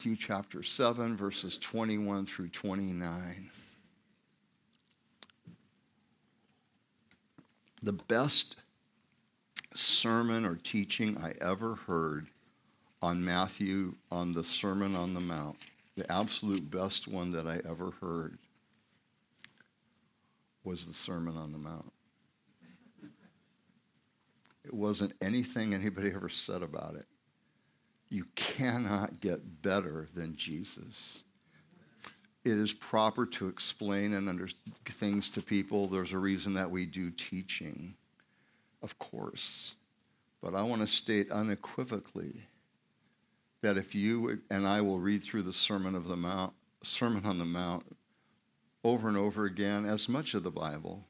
Matthew chapter 7, verses 21 through 29. The best sermon or teaching I ever heard on Matthew, on the Sermon on the Mount, the absolute best one that I ever heard, was the Sermon on the Mount. It wasn't anything anybody ever said about it. You cannot get better than Jesus. It is proper to explain and understand things to people. There's a reason that we do teaching, of course. But I want to state unequivocally that if you and I will read through the Sermon on the Mount over and over again, as much of the Bible,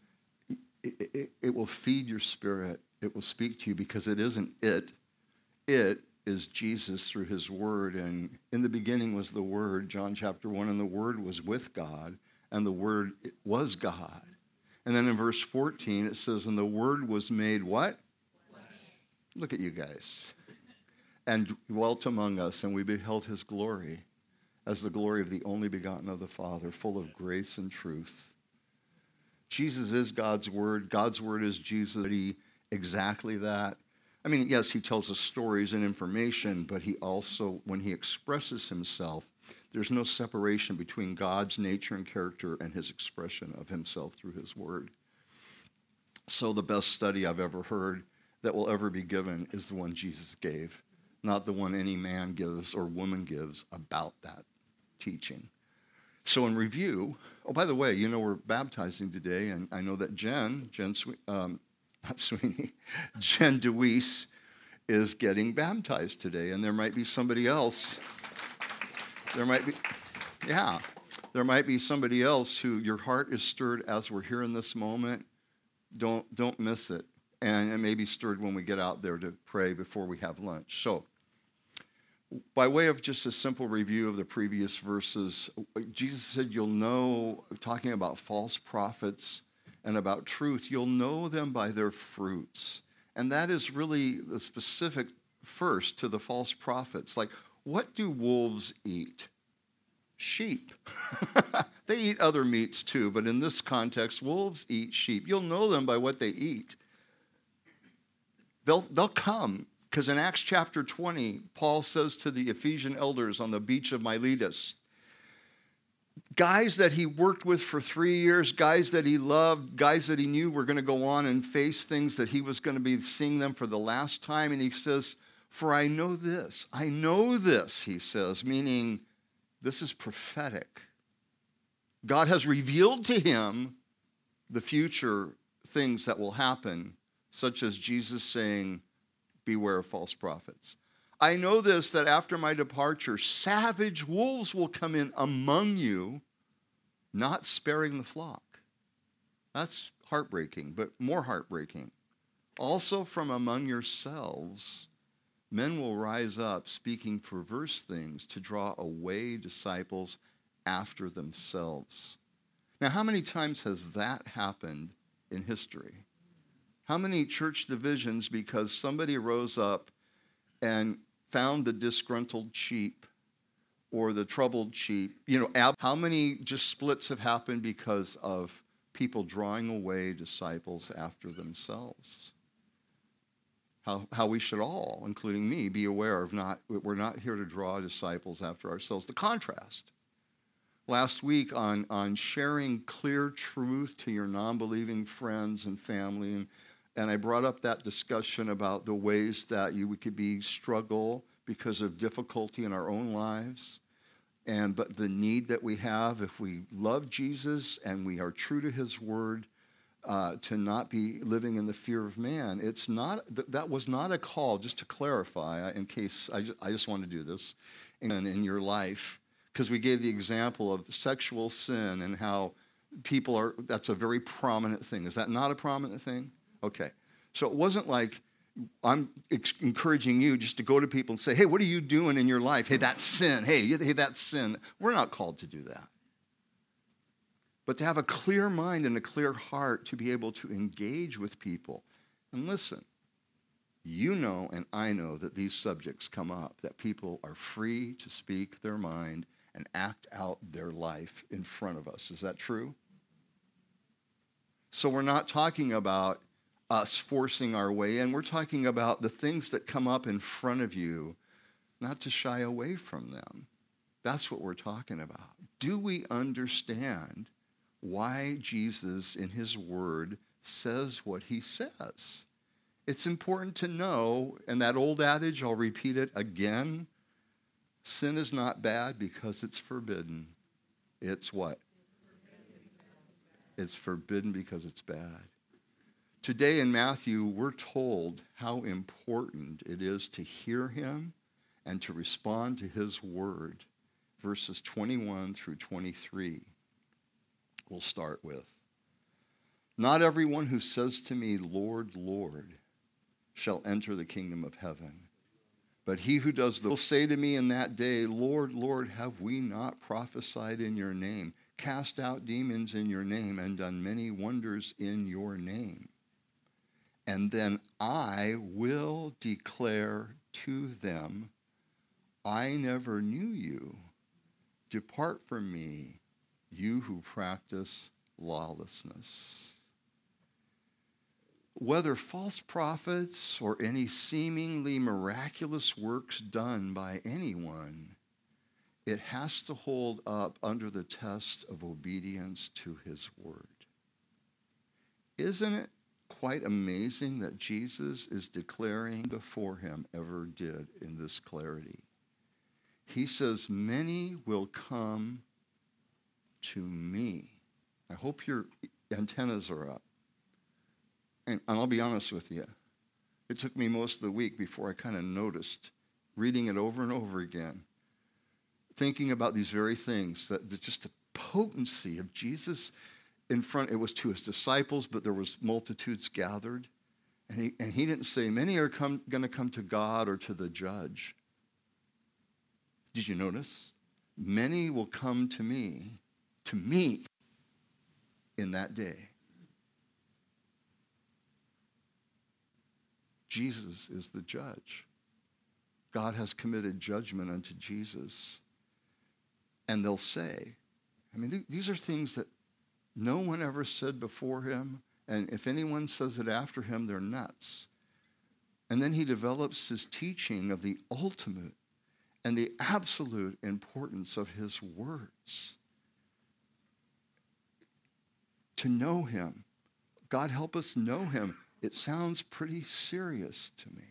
it will feed your spirit. It will speak to you because it isn't it. It is Jesus through his word. And in the beginning was the Word, John chapter 1, and the Word was with God, and the Word was God. And then in verse 14 it says, and the Word was made what? Flesh. Look at you guys. And dwelt among us, and we beheld his glory as the glory of the only begotten of the Father, full of grace and truth. Jesus is God's Word. God's Word is Jesus. Exactly that. I mean, yes, he tells us stories and information, but he also, when he expresses himself, there's no separation between God's nature and character and his expression of himself through his word. So the best study I've ever heard that will ever be given is the one Jesus gave, not the one any man gives or woman gives about that teaching. So in review, oh, by the way, we're baptizing today, and I know that Jen DeWeese is getting baptized today, and there might be somebody else. There might be somebody else who your heart is stirred as we're here in this moment. Don't miss it, and it may be stirred when we get out there to pray before we have lunch. So, by way of just a simple review of the previous verses, Jesus said, "You'll know," talking about false prophets and about truth, "you'll know them by their fruits." And that is really the specific first to the false prophets. Like, what do wolves eat? Sheep. They eat other meats too, but in this context, wolves eat sheep. You'll know them by what they eat. They'll come, because in Acts chapter 20, Paul says to the Ephesian elders on the beach of Miletus, guys that he worked with for 3 years, guys that he loved, guys that he knew were going to go on and face things that he was going to be seeing them for the last time. And he says, for I know this, he says, meaning this is prophetic. God has revealed to him the future things that will happen, such as Jesus saying, beware of false prophets. I know this, that after my departure, savage wolves will come in among you, not sparing the flock. That's heartbreaking, but more heartbreaking. Also from among yourselves, men will rise up speaking perverse things to draw away disciples after themselves. Now, how many times has that happened in history? How many church divisions because somebody rose up and found the disgruntled sheep or the troubled sheep? How many just splits have happened because of people drawing away disciples after themselves? How we should all, including me, be aware of we're not here to draw disciples after ourselves. The contrast. Last week on sharing clear truth to your non-believing friends and family, and I brought up that discussion about the ways that we could struggle because of difficulty in our own lives, but the need that we have if we love Jesus and we are true to his word, to not be living in the fear of man. It's not that was not a call, just to clarify, in case I just want to do this in your life, because we gave the example of sexual sin and how that's a very prominent thing. Is that not a prominent thing? Okay. So it wasn't like I'm encouraging you just to go to people and say, hey, what are you doing in your life? Hey, that's sin. Hey, that's sin. We're not called to do that. But to have a clear mind and a clear heart to be able to engage with people. And listen, You know and I know that these subjects come up, that people are free to speak their mind and act out their life in front of us. Is that true? So we're not talking about us forcing our way in. We're talking about the things that come up in front of you, not to shy away from them. That's what we're talking about. Do we understand why Jesus in his word says what he says? It's important to know, and that old adage, I'll repeat it again, sin is not bad because it's forbidden. It's what? It's forbidden because it's bad. Today in Matthew, we're told how important it is to hear him and to respond to his word. Verses 21 through 23, we'll start with. Not everyone who says to me, Lord, Lord, shall enter the kingdom of heaven, but he who does the will say to me in that day, Lord, Lord, have we not prophesied in your name, cast out demons in your name, and done many wonders in your name? And then I will declare to them, I never knew you. Depart from me, you who practice lawlessness. Whether false prophets or any seemingly miraculous works done by anyone, it has to hold up under the test of obedience to his word. Isn't it quite amazing that Jesus is declaring before him ever did in this clarity? He says, many will come to me. I hope your antennas are up. And I'll be honest with you. It took me most of the week before I kind of noticed, reading it over and over again, thinking about these very things, that just the potency of Jesus in front. It was to his disciples, but there was multitudes gathered. And he didn't say, many are going to come to God or to the judge. Did you notice? Many will come to me in that day. Jesus is the judge. God has committed judgment unto Jesus. And they'll say, these are things that no one ever said before him, and if anyone says it after him, they're nuts. And then he develops his teaching of the ultimate and the absolute importance of his words. To know him. God help us know him. It sounds pretty serious to me.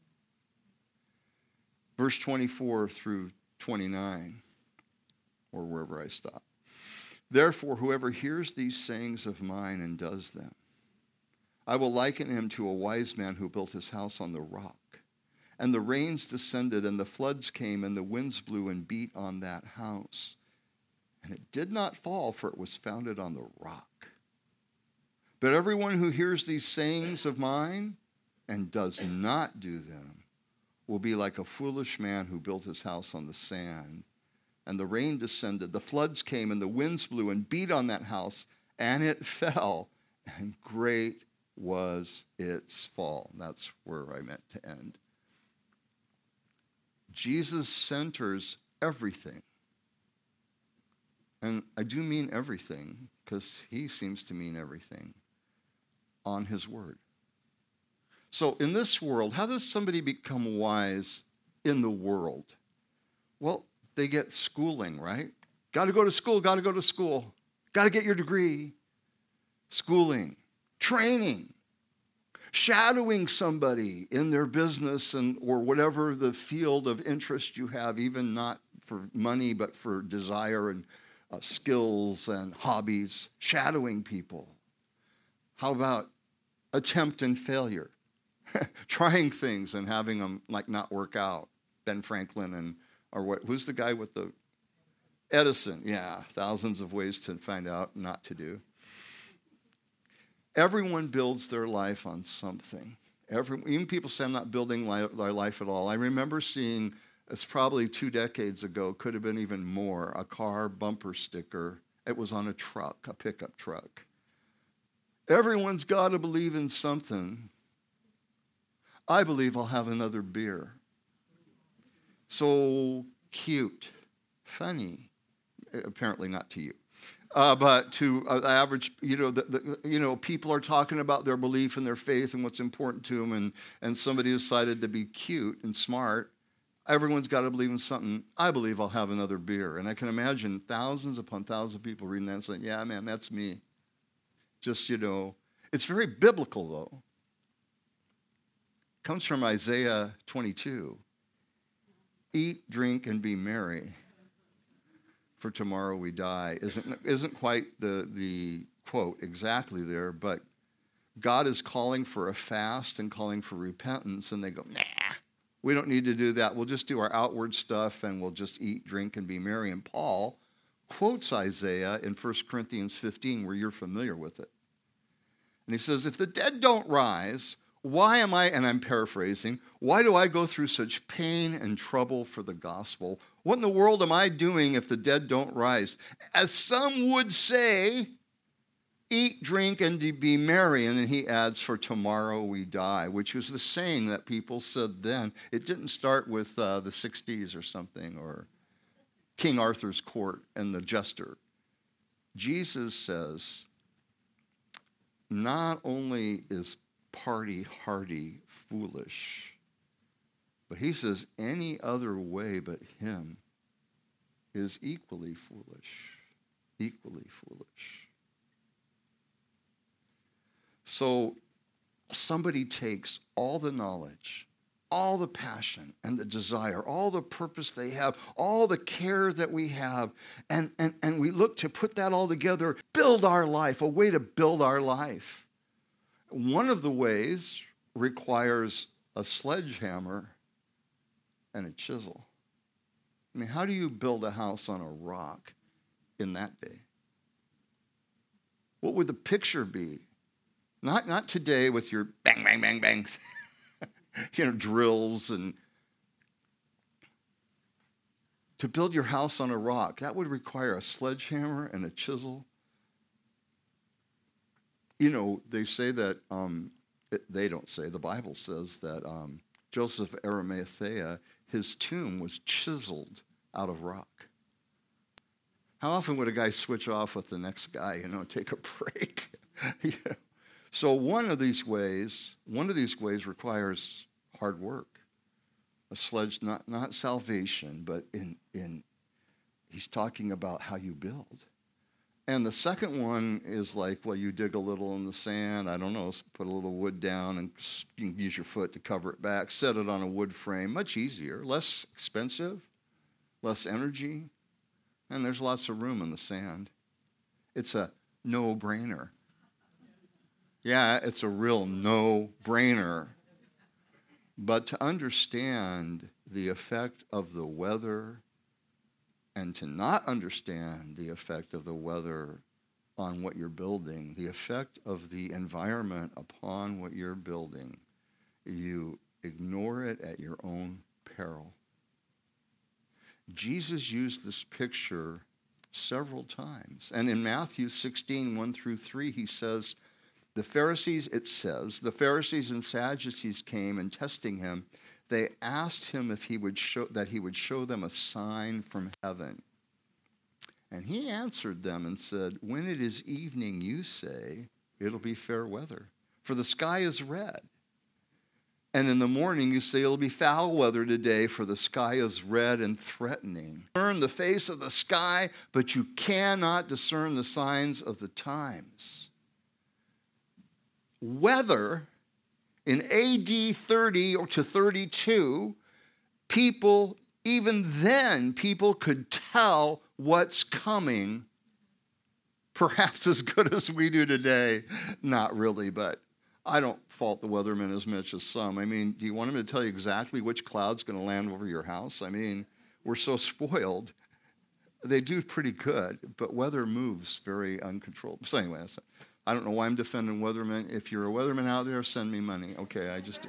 Verse 24 through 29, or wherever I stop. Therefore, whoever hears these sayings of mine and does them, I will liken him to a wise man who built his house on the rock. And the rains descended, and the floods came, and the winds blew and beat on that house. And it did not fall, for it was founded on the rock. But everyone who hears these sayings of mine and does not do them will be like a foolish man who built his house on the sand. And the rain descended, the floods came, and the winds blew and beat on that house, and it fell, and great was its fall. That's where I meant to end. Jesus centers everything. And I do mean everything, because he seems to mean everything, on his word. So in this world, how does somebody become wise in the world? Well, they get schooling, right? Got to go to school, got to go to school. Got to get your degree. Schooling, training, shadowing somebody in their business or whatever the field of interest you have, even not for money, but for desire and skills and hobbies, shadowing people. How about attempt and failure? Trying things and having them not work out. Ben Franklin who's the guy with the Edison? Yeah, thousands of ways to find out not to do. Everyone builds their life on something. Even people say, I'm not building their life at all. I remember seeing, it's probably 2 decades ago, could have been even more, a car bumper sticker. It was on a truck, a pickup truck. Everyone's got to believe in something. I believe I'll have another beer. So cute, funny, apparently not to you. But to average, people are talking about their belief and their faith and what's important to them, and somebody decided to be cute and smart. Everyone's got to believe in something. I believe I'll have another beer. And I can imagine thousands upon thousands of people reading that and saying, yeah, man, that's me. Just, it's very biblical, though. It comes from Isaiah 22. Eat, drink, and be merry, for tomorrow we die. Isn't quite the quote exactly there, but God is calling for a fast and calling for repentance, and they go, nah, we don't need to do that. We'll just do our outward stuff, and we'll just eat, drink, and be merry. And Paul quotes Isaiah in 1 Corinthians 15, where you're familiar with it. And he says, if the dead don't rise, why am I, and I'm paraphrasing, why do I go through such pain and trouble for the gospel? What in the world am I doing if the dead don't rise? As some would say, eat, drink, and be merry. And then he adds, for tomorrow we die, which was the saying that people said then. It didn't start with the 60s or something, or King Arthur's court and the jester. Jesus says, not only is party hardy foolish, but he says any other way but him is equally foolish. Equally foolish. So somebody takes all the knowledge, all the passion and the desire, all the purpose they have, all the care that we have, and we look to put that all together, build our life, a way to build our life. One of the ways requires a sledgehammer and a chisel. I mean, how do you build a house on a rock in that day? What would the picture be? Not today with your bang, bang, bang, bang, drills, and to build your house on a rock, that would require a sledgehammer and a chisel. They say that, they don't say, the Bible says that Joseph of Arimathea, his tomb was chiseled out of rock. How often would a guy switch off with the next guy, take a break? Yeah. So one of these ways requires hard work. A sledge, not salvation, but in he's talking about how you build. And the second one is like, well, you dig a little in the sand, I don't know, put a little wood down, and you can use your foot to cover it back, set it on a wood frame, much easier, less expensive, less energy, and there's lots of room in the sand. It's a no-brainer. Yeah, it's a real no-brainer. But to understand the effect of the weather and to not understand the effect of the weather on what you're building, the effect of the environment upon what you're building, you ignore it at your own peril. Jesus used this picture several times. And in Matthew 16, 1 through 3, he says, the Pharisees and Sadducees came, and testing him, they asked him if he would show them a sign from heaven. And he answered them and said, when it is evening, you say, it'll be fair weather, for the sky is red. And in the morning, you say, it'll be foul weather today, for the sky is red and threatening. Discern the face of the sky, but you cannot discern the signs of the times. Weather in AD 30 or to 32, even then, people could tell what's coming, perhaps as good as we do today. Not really, but I don't fault the weathermen as much as some. I mean, do you want them to tell you exactly which cloud's going to land over your house? I mean, we're so spoiled. They do pretty good, but weather moves very uncontrolled. So anyway, I don't know why I'm defending weathermen. If you're a weatherman out there, send me money. Okay, I just do.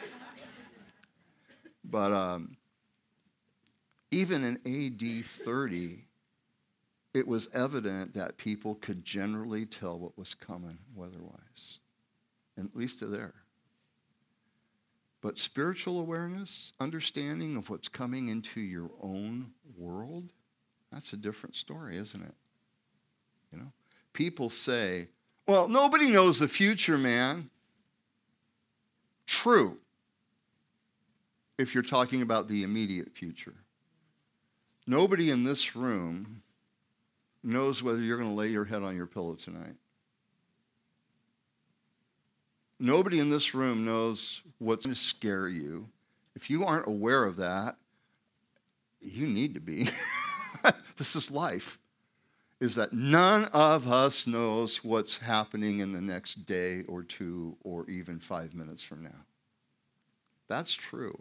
But even in AD 30, it was evident that people could generally tell what was coming weather-wise, at least to there. But spiritual awareness, understanding of what's coming into your own world, that's a different story, isn't it? You know, people say, well, nobody knows the future, man. True, if you're talking about the immediate future. Nobody in this room knows whether you're going to lay your head on your pillow tonight. Nobody in this room knows what's going to scare you. If you aren't aware of that, you need to be. This is life. Is that none of us knows what's happening in the next day or two or even 5 minutes from now. That's true.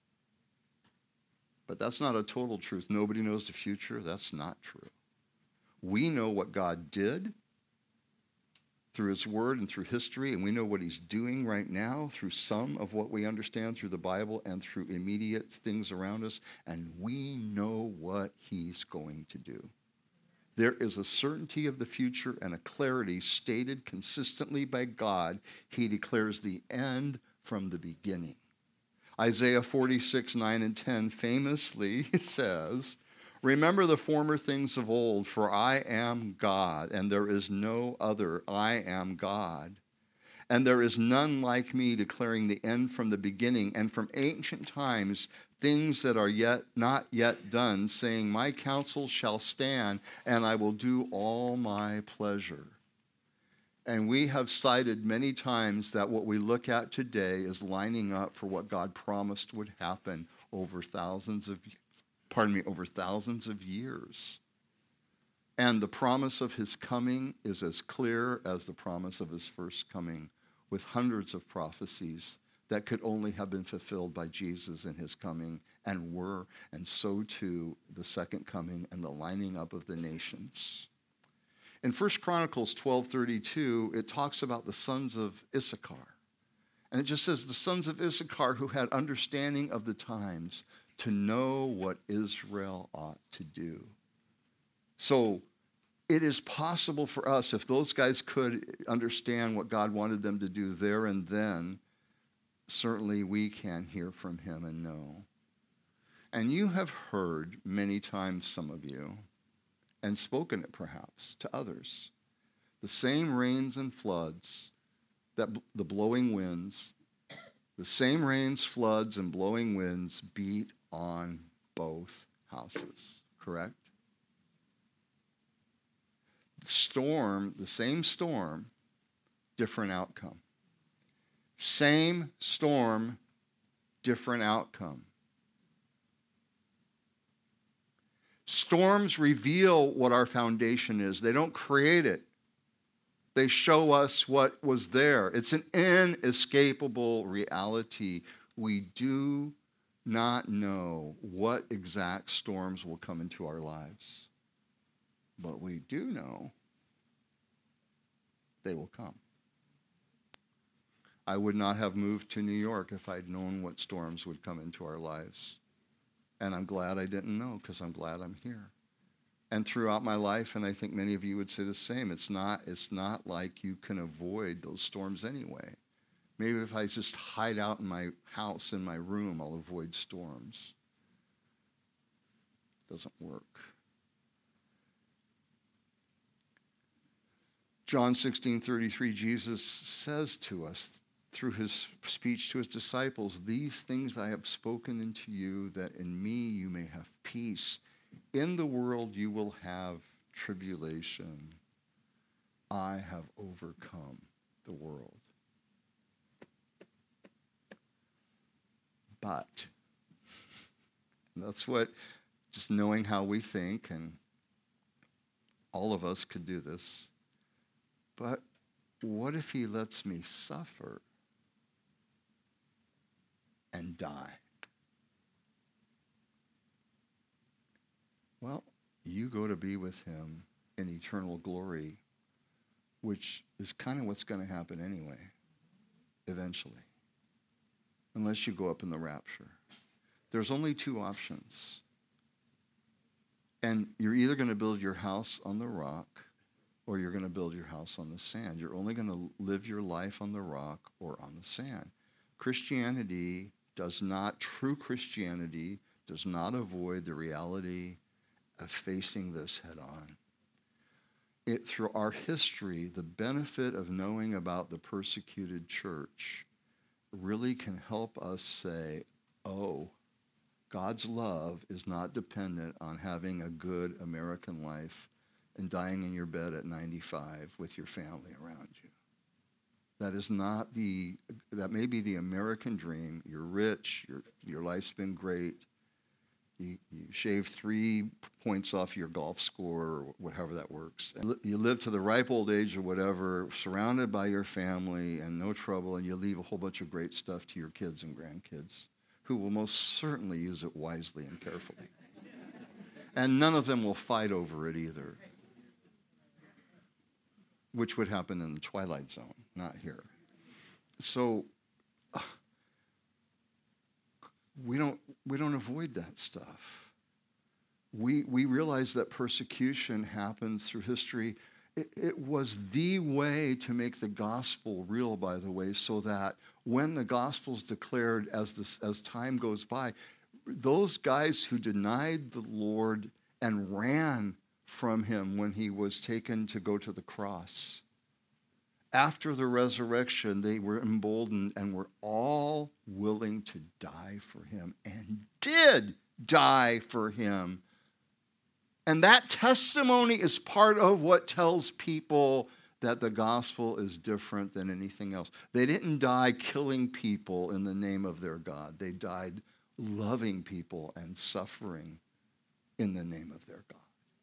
But that's not a total truth. Nobody knows the future. That's not true. We know what God did through his word and through history, and we know what he's doing right now through some of what we understand through the Bible and through immediate things around us, and we know what he's going to do. There is a certainty of the future and a clarity stated consistently by God. He declares the end from the beginning. Isaiah 46, 9 and 10 famously says, remember the former things of old, for I am God, and there is no other. I am God. And there is none like me, declaring the end from the beginning, and from ancient times things that are yet not yet done, saying, my counsel shall stand, and I will do all my pleasure. And we have cited many times that what we look at today is lining up for what God promised would happen over thousands of years. And the promise of his coming is as clear as the promise of his first coming, with hundreds of prophecies that could only have been fulfilled by Jesus in his coming, and were, and so too the second coming and the lining up of the nations. In 1 Chronicles 12:32, it talks about the sons of Issachar. And it just says, the sons of Issachar who had understanding of the times to know what Israel ought to do. So it is possible for us, if those guys could understand what God wanted them to do there and then, certainly we can hear from him and know. And you have heard many times, some of you, and spoken it perhaps to others, the same rains and floods, that the blowing winds, the same rains, floods, and blowing winds beat on both houses, correct? Storm, the same storm, different outcome. Same storm, different outcome. Storms reveal what our foundation is. They don't create it. They show us what was there. It's an inescapable reality. We do not know what exact storms will come into our lives, but we do know they will come. I would not have moved to New York if I'd known what storms would come into our lives. And I'm glad I didn't know, because I'm glad I'm here. And throughout my life, and I think many of you would say the same, it's not like you can avoid those storms anyway. Maybe if I just hide out in my house, in my room, I'll avoid storms. Doesn't work. John 16:33, Jesus says to us through his speech to his disciples, these things I have spoken unto you, that in me you may have peace. In the world you will have tribulation. I have overcome the world. But, and that's what, just knowing how we think, and all of us could do this, but what if he lets me suffer and die? Well, you go to be with him in eternal glory, which is kind of what's going to happen anyway, eventually, unless you go up in the rapture. There's only two options. And you're either going to build your house on the rock, or you're going to build your house on the sand. You're only going to live your life on the rock or on the sand. True Christianity does not avoid the reality of facing this head on. Through our history, the benefit of knowing about the persecuted church really can help us say, oh, God's love is not dependent on having a good American life and dying in your bed at 95 with your family around you. That may be the American dream. You're rich, your life's been great. You shave 3 points off your golf score or however that works. And you live to the ripe old age or whatever, surrounded by your family and no trouble, and you leave a whole bunch of great stuff to your kids and grandkids, who will most certainly use it wisely and carefully. And none of them will fight over it either, which would happen in the Twilight Zone, not here. So we don't avoid that stuff. We realize that persecution happens through history. It was the way to make the gospel real, by the way, so that when the gospel's declared as time goes by, those guys who denied the Lord and ran from him when he was taken to go to the cross, after the resurrection, they were emboldened and were all willing to die for him and did die for him. And that testimony is part of what tells people that the gospel is different than anything else. They didn't die killing people in the name of their God. They died loving people and suffering in the name of their God.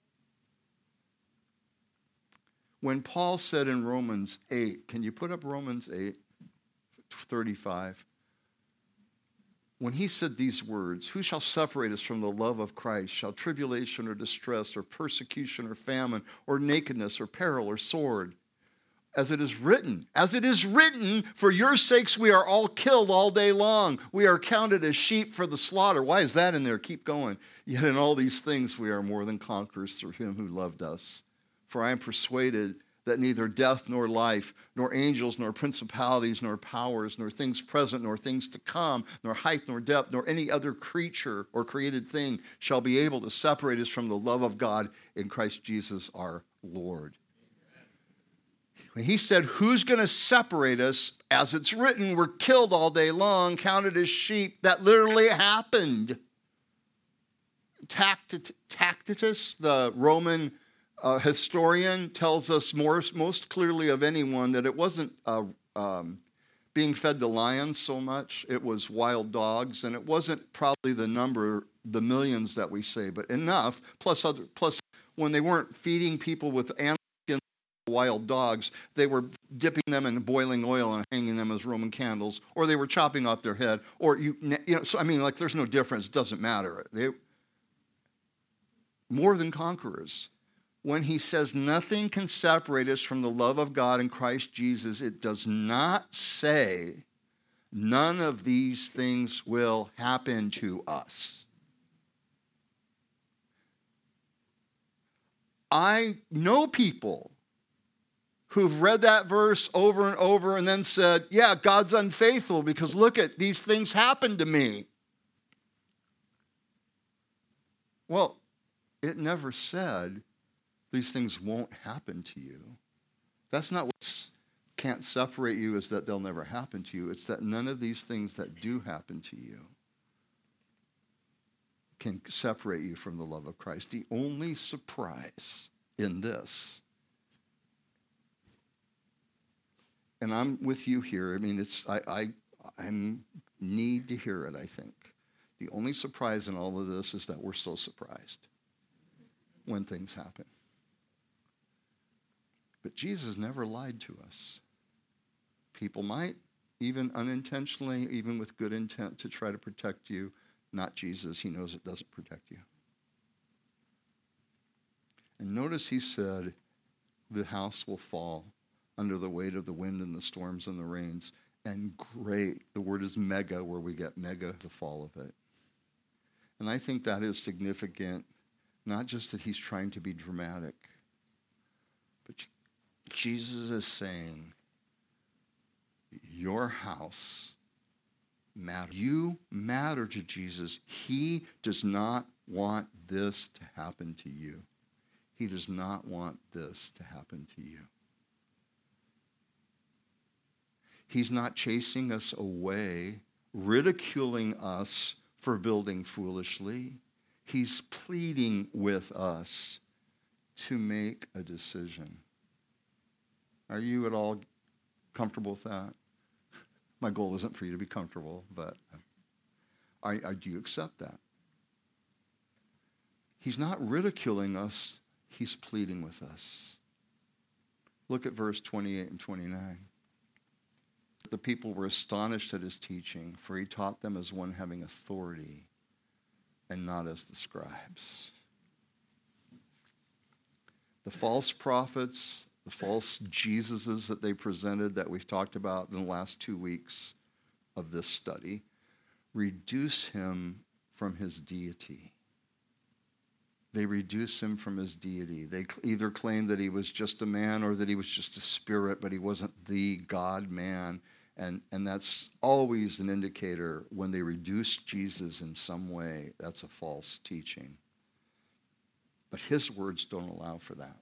When Paul said in Romans 8, can you put up Romans 8:35? When he said these words, who shall separate us from the love of Christ? Shall tribulation or distress or persecution or famine or nakedness or peril or sword? As it is written, for your sakes we are all killed all day long. We are counted as sheep for the slaughter. Why is that in there? Keep going. Yet in all these things we are more than conquerors through him who loved us. For I am persuaded that neither death nor life, nor angels, nor principalities, nor powers, nor things present, nor things to come, nor height, nor depth, nor any other creature or created thing shall be able to separate us from the love of God in Christ Jesus our Lord. When he said, who's going to separate us? As it's written, we're killed all day long, counted as sheep. That literally happened. Tacitus, the Roman historian, tells us most clearly of anyone that it wasn't being fed to lions so much. It was wild dogs, and it wasn't probably the millions that we say, but enough. Plus, when they weren't feeding people with animal skins, wild dogs, they were dipping them in boiling oil and hanging them as Roman candles, or they were chopping off their head, or So I mean, like, there's no difference. It doesn't matter. They more than conquerors. When he says nothing can separate us from the love of God in Christ Jesus, it does not say none of these things will happen to us. I know people who've read that verse over and over and then said, yeah, God's unfaithful because look at these things happened to me. Well, it never said these things won't happen to you. That's not what can't separate you, is that they'll never happen to you. It's that none of these things that do happen to you can separate you from the love of Christ. The only surprise in this, and I'm with you here, I mean, I need to hear it, I think. The only surprise in all of this is that we're so surprised when things happen. But Jesus never lied to us. People might, even unintentionally, even with good intent to try to protect you. Not Jesus. He knows it doesn't protect you. And notice he said, the house will fall under the weight of the wind and the storms and the rains. And great, the word is mega, where we get mega, the fall of it. And I think that is significant, not just that he's trying to be dramatic, but Jesus is saying, your house matter. You matter to Jesus. He does not want this to happen to you. He does not want this to happen to you. He's not chasing us away, ridiculing us for building foolishly. He's pleading with us to make a decision. Are you at all comfortable with that? My goal isn't for you to be comfortable, but do you accept that? He's not ridiculing us. He's pleading with us. Look at verse 28 and 29. The people were astonished at his teaching, for he taught them as one having authority and not as the scribes. The false prophets, the false Jesuses that they presented that we've talked about in the last 2 weeks of this study, reduce him from his deity. They reduce him from his deity. They either claim that he was just a man or that he was just a spirit, but he wasn't the God-man. And that's always an indicator when they reduce Jesus in some way, that's a false teaching. But his words don't allow for that.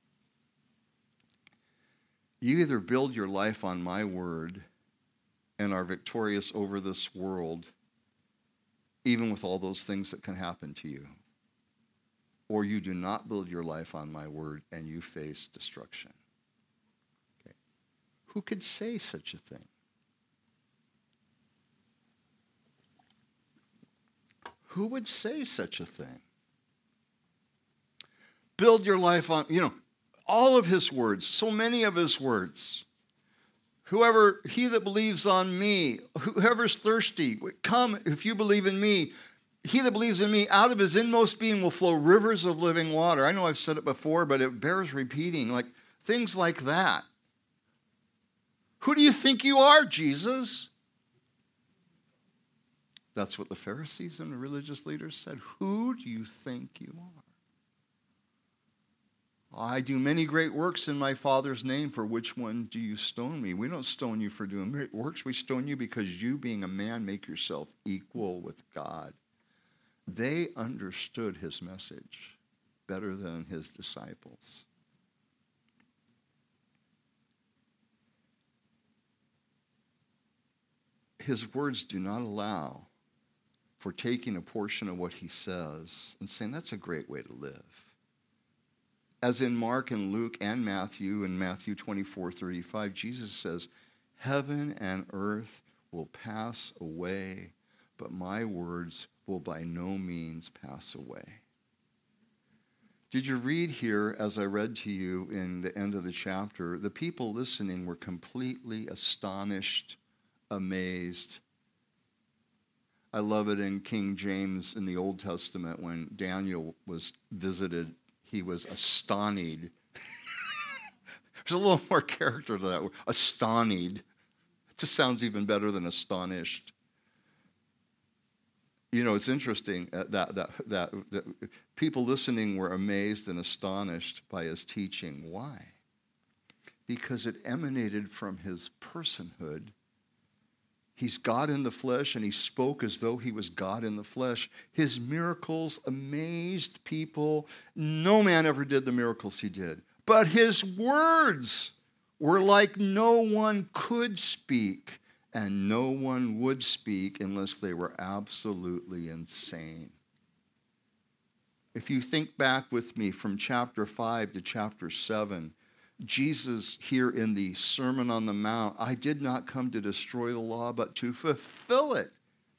You either build your life on my word and are victorious over this world, even with all those things that can happen to you, or you do not build your life on my word and you face destruction. Okay. Who could say such a thing? Who would say such a thing? Build your life on, all of his words, so many of his words. He that believes on me, whoever's thirsty, come if you believe in me. He that believes in me, out of his inmost being will flow rivers of living water. I know I've said it before, but it bears repeating, like things like that. Who do you think you are, Jesus? That's what the Pharisees and the religious leaders said. Who do you think you are? I do many great works in my Father's name. For which one do you stone me? We don't stone you for doing great works. We stone you because you, being a man, make yourself equal with God. They understood his message better than his disciples. His words do not allow for taking a portion of what he says and saying, that's a great way to live. As in Mark and Luke and Matthew, in Matthew 24:35, Jesus says, heaven and earth will pass away, but my words will by no means pass away. Did you read here, as I read to you in the end of the chapter, the people listening were completely astonished, amazed. I love it in King James in the Old Testament when Daniel was visited, he was astonished. There's a little more character to that word, astonished. It just sounds even better than astonished. It's interesting that people listening were amazed and astonished by his teaching. Why? Because it emanated from his personhood. He's God in the flesh, and he spoke as though he was God in the flesh. His miracles amazed people. No man ever did the miracles he did. But his words were like no one could speak, and no one would speak unless they were absolutely insane. If you think back with me from chapter 5 to chapter 7, Jesus here in the Sermon on the Mount, I did not come to destroy the law, but to fulfill it.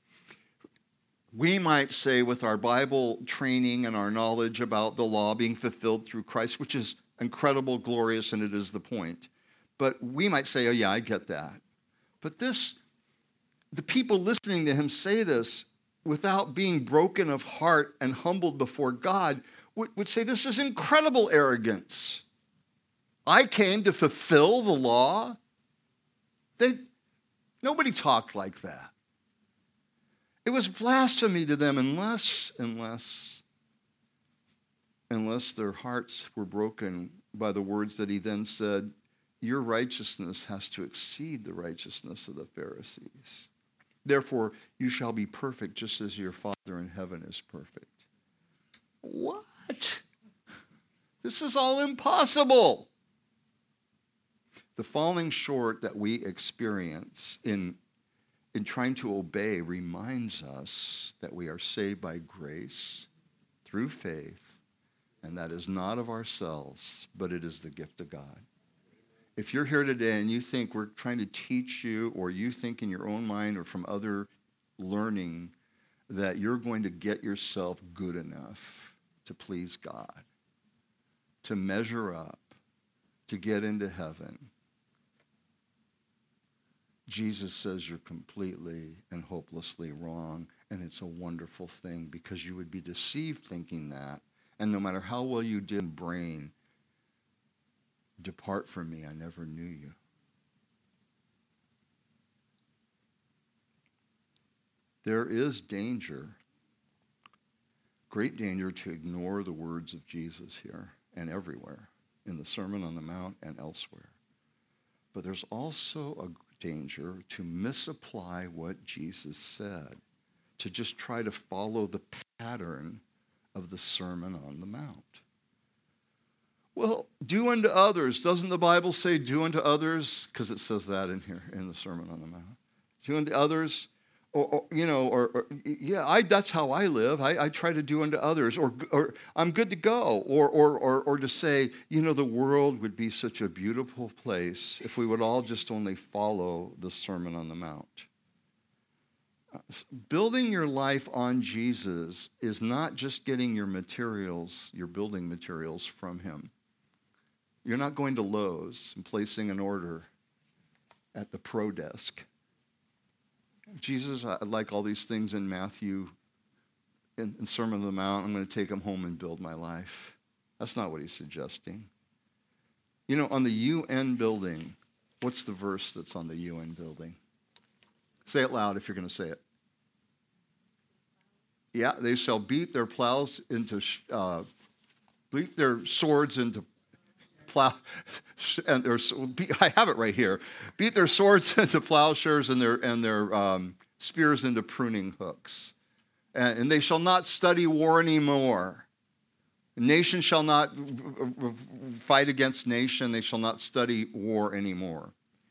We might say with our Bible training and our knowledge about the law being fulfilled through Christ, which is incredible, glorious, and it is the point. But we might say, oh yeah, I get that. But the people listening to him say this without being broken of heart and humbled before God would say this is incredible arrogance. I came to fulfill the law. Nobody talked like that. It was blasphemy to them unless their hearts were broken by the words that he then said, your righteousness has to exceed the righteousness of the Pharisees. Therefore, you shall be perfect just as your Father in heaven is perfect. What? This is all impossible. The falling short that we experience in trying to obey reminds us that we are saved by grace through faith, and that is not of ourselves, but it is the gift of God. If you're here today and you think we're trying to teach you, or you think in your own mind or from other learning that you're going to get yourself good enough to please God, to measure up, to get into heaven, Jesus says you're completely and hopelessly wrong, and it's a wonderful thing, because you would be deceived thinking that, and no matter how well you did in brain, depart from me, I never knew you. There is danger, great danger, to ignore the words of Jesus here and everywhere, in the Sermon on the Mount and elsewhere. But there's also a danger to misapply what Jesus said, to just try to follow the pattern of the Sermon on the Mount. Well, do unto others. Doesn't the Bible say do unto others? Because it says that in here in the Sermon on the Mount. Do unto others. That's how I live. I try to do unto others, or I'm good to go, or to say, the world would be such a beautiful place if we would all just only follow the Sermon on the Mount. Building your life on Jesus is not just getting your materials, your building materials from him. You're not going to Lowe's and placing an order at the pro desk. Jesus, I like all these things in Matthew, in Sermon on the Mount. I'm going to take them home and build my life. That's not what he's suggesting. On the UN building, what's the verse that's on the UN building? Say it loud if you're going to say it. Yeah, they shall beat their plows into, beat their swords into plow, and I have it right here. Beat their swords into plowshares and their spears into pruning hooks. And they shall not study war anymore. Nation shall not fight against nation. They shall not study war anymore.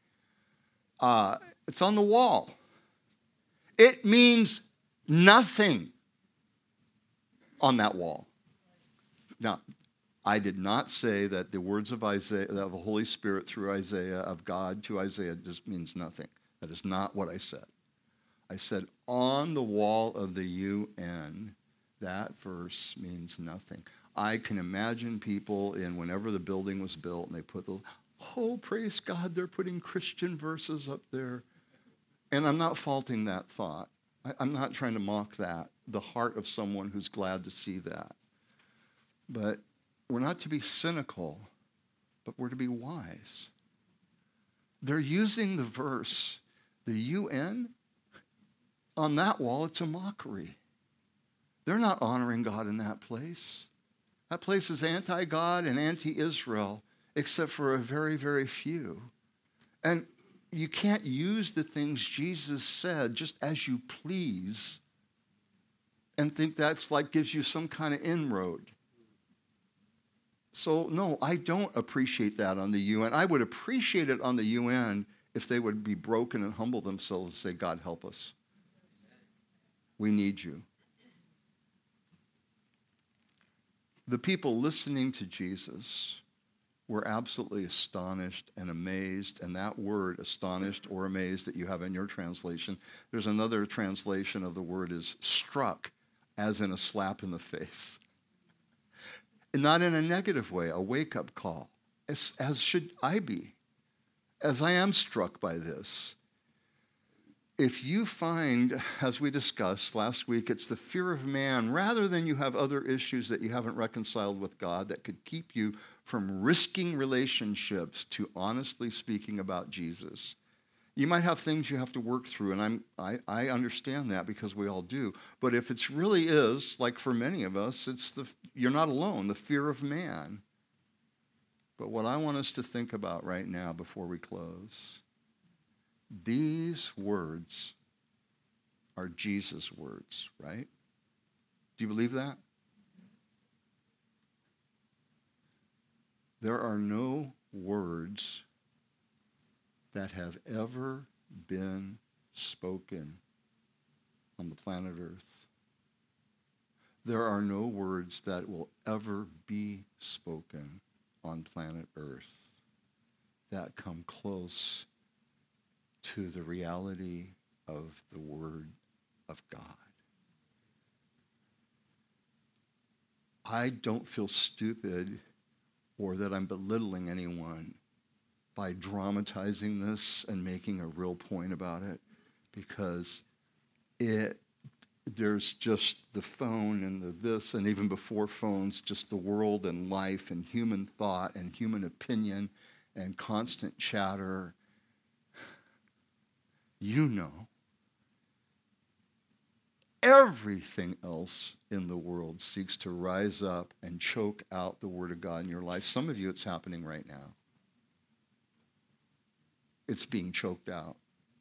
It's on the wall. It means nothing on that wall. Now, I did not say that the words of Isaiah, of the Holy Spirit through Isaiah, of God to Isaiah, just means nothing. That is not what I said. I said on the wall of the UN, that verse means nothing. I can imagine people whenever the building was built, and they put praise God, they're putting Christian verses up there. And I'm not faulting that thought. I'm not trying to mock that, the heart of someone who's glad to see that. But we're not to be cynical, but we're to be wise. They're using the verse, the UN, on that wall, it's a mockery. They're not honoring God in that place. That place is anti-God and anti-Israel, except for a very, very few. And you can't use the things Jesus said just as you please and think that's gives you some kind of inroad. So, no, I don't appreciate that on the UN. I would appreciate it on the UN if they would be broken and humble themselves and say, God, help us. We need you. The people listening to Jesus were absolutely astonished and amazed, and that word, astonished or amazed, that you have in your translation, there's another translation of the word is struck, as in a slap in the face. Not in a negative way, a wake-up call, as should I be, as I am struck by this. If you find, as we discussed last week, it's the fear of man, rather than you have other issues that you haven't reconciled with God that could keep you from risking relationships to honestly speaking about Jesus. You might have things you have to work through, and I understand that, because we all do. But if it's really is, like for many of us, you're not alone, the fear of man. But what I want us to think about right now before we close, these words are Jesus' words, right? Do you believe that? There are no words that have ever been spoken on the planet Earth. There are no words that will ever be spoken on planet Earth that come close to the reality of the Word of God. I don't feel stupid or that I'm belittling anyone by dramatizing this and making a real point about it, because there's just the phone and the this, and even before phones, just the world and life and human thought and human opinion and constant chatter. You know, everything else in the world seeks to rise up and choke out the Word of God in your life. Some of you, it's happening right now. It's being choked out.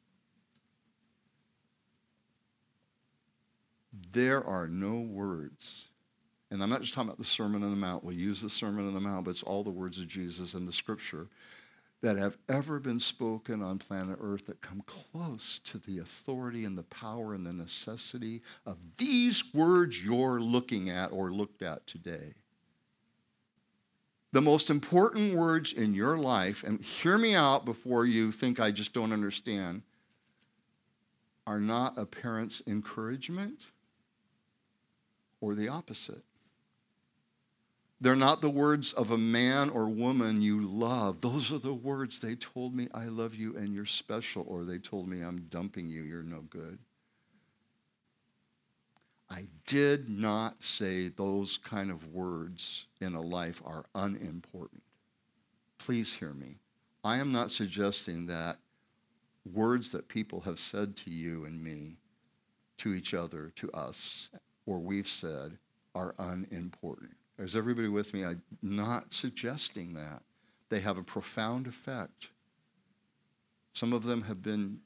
There are no words, and I'm not just talking about the Sermon on the Mount. We'll use the Sermon on the Mount, but it's all the words of Jesus in the Scripture that have ever been spoken on planet Earth that come close to the authority and the power and the necessity of these words you're looking at or looked at today. The most important words in your life, and hear me out before you think I just don't understand, are not a parent's encouragement or the opposite. They're not the words of a man or woman you love. Those are the words they told me, I love you and you're special, or they told me I'm dumping you, you're no good. I did not say those kind of words in a life are unimportant. Please hear me. I am not suggesting that words that people have said to you and me, to each other, to us, or we've said are unimportant. Is everybody with me? I'm not suggesting that. They have a profound effect. Some of them have been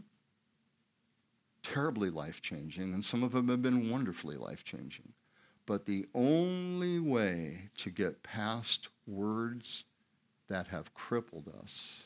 terribly life-changing, and some of them have been wonderfully life-changing. But the only way to get past words that have crippled us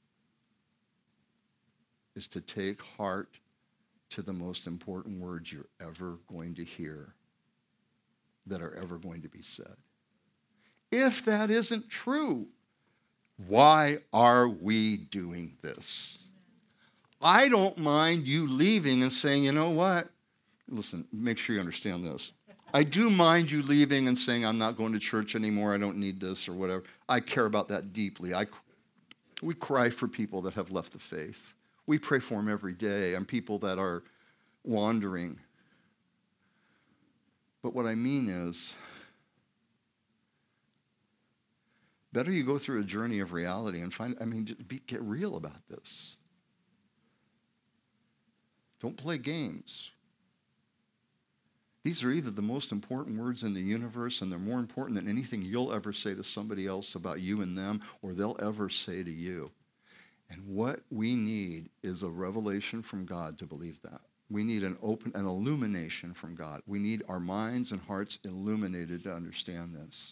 is to take heart to the most important words you're ever going to hear, that are ever going to be said. If that isn't true, why are we doing this? I don't mind you leaving and saying, you know what? Listen, make sure you understand this. I do mind you leaving and saying, I'm not going to church anymore, I don't need this or whatever. I care about that deeply. We cry for people that have left the faith. We pray for them every day, and people that are wandering. But what I mean is, better you go through a journey of reality and get real about this. Don't play games. These are either the most important words in the universe, and they're more important than anything you'll ever say to somebody else about you and them, or they'll ever say to you. And what we need is a revelation from God to believe that. We need an illumination from God. We need our minds and hearts illuminated to understand this.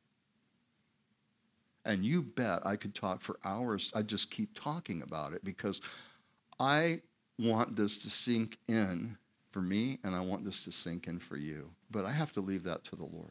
And you bet I could talk for hours. I just keep talking about it because I want this to sink in for me, and I want this to sink in for you. But I have to leave that to the Lord.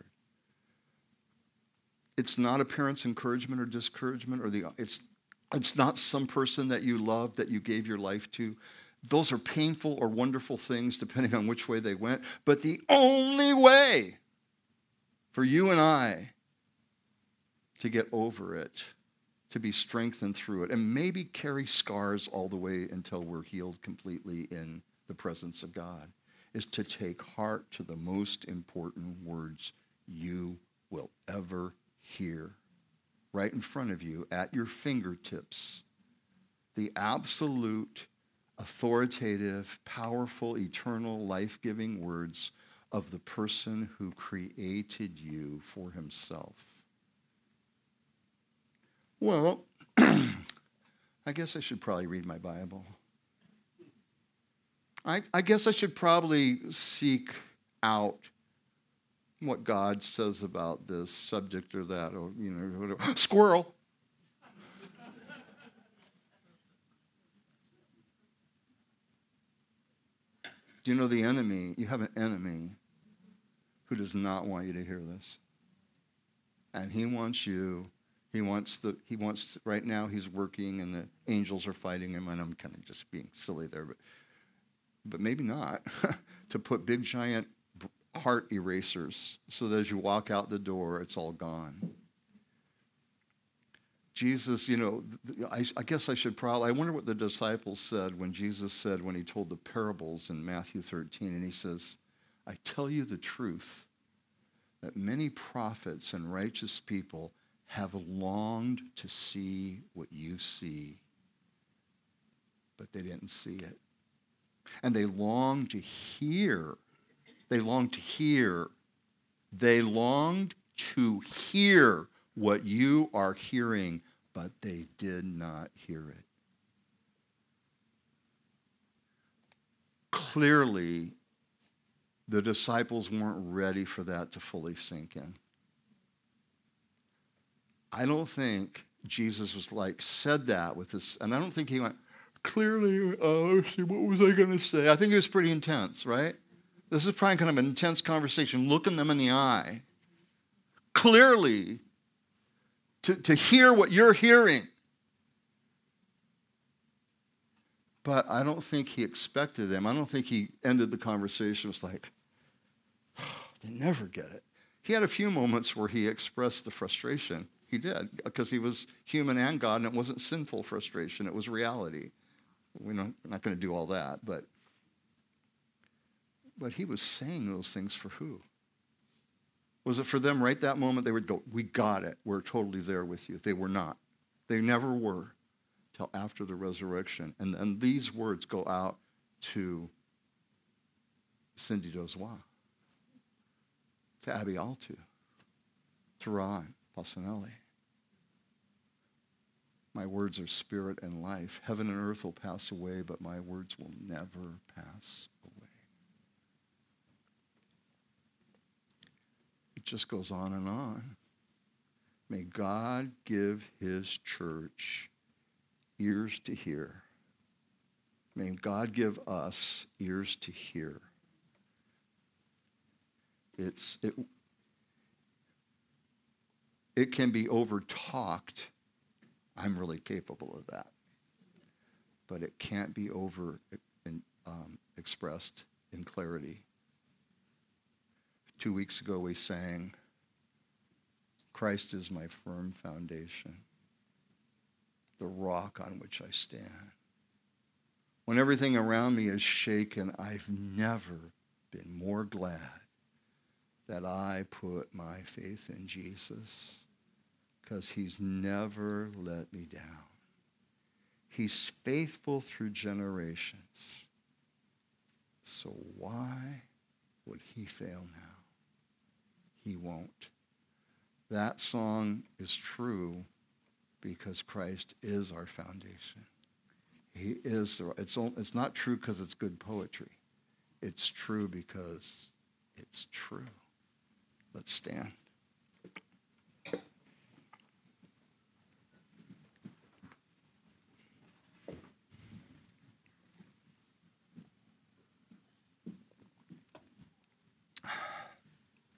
It's not a parent's encouragement or discouragement, it's not some person that you love that you gave your life to. Those are painful or wonderful things depending on which way they went. But the only way for you and I to get over it, to be strengthened through it, and maybe carry scars all the way until we're healed completely in the presence of God, is to take heart to the most important words you will ever hear. Right in front of you, at your fingertips, the absolute, authoritative, powerful, eternal, life-giving words of the person who created you for himself. Well, I guess I should probably read my Bible. I guess I should probably seek out what God says about this subject or that, or, whatever. Squirrel. Do you know the enemy? You have an enemy who does not want you to hear this. And he wants right now he's working and the angels are fighting him, and I'm kind of just being silly there, but maybe not, to put big giant heart erasers so that as you walk out the door, it's all gone. Jesus, I guess I should I wonder what the disciples said when Jesus said, when he told the parables in Matthew 13, and he says, I tell you the truth, that many prophets and righteous people have longed to see what you see, but they didn't see it. And they longed to hear. They longed to hear what you are hearing, but they did not hear it. Clearly, the disciples weren't ready for that to fully sink in. I don't think Jesus was said that with this, and I don't think he went, clearly, let's see, what was I going to say? I think it was pretty intense, right? This is probably kind of an intense conversation, looking them in the eye. Clearly, to hear what you're hearing. But I don't think he expected them. I don't think he ended the conversation with they never get it. He had a few moments where he expressed the frustration. He did, because he was human and God, and it wasn't sinful frustration. It was reality. We're not going to do all that, but he was saying those things for who? Was it for them right that moment? They would go, we got it. We're totally there with you. They were not. They never were till after the resurrection. And these words go out to Cindy Dozois, to Abby Altu, to Ron Passanelli. My words are spirit and life. Heaven and earth will pass away, but my words will never pass away. It just goes on and on. May God give his church ears to hear. May God give us ears to hear. It can be over-talked. I'm really capable of that. But it can't be expressed in clarity. 2 weeks ago we sang, Christ is my firm foundation, the rock on which I stand. When everything around me is shaken, I've never been more glad that I put my faith in Jesus, because he's never let me down. He's faithful through generations. So why would he fail now? He won't. That song is true because Christ is our foundation. He is. It's not true because it's good poetry. It's true because it's true. Let's stand.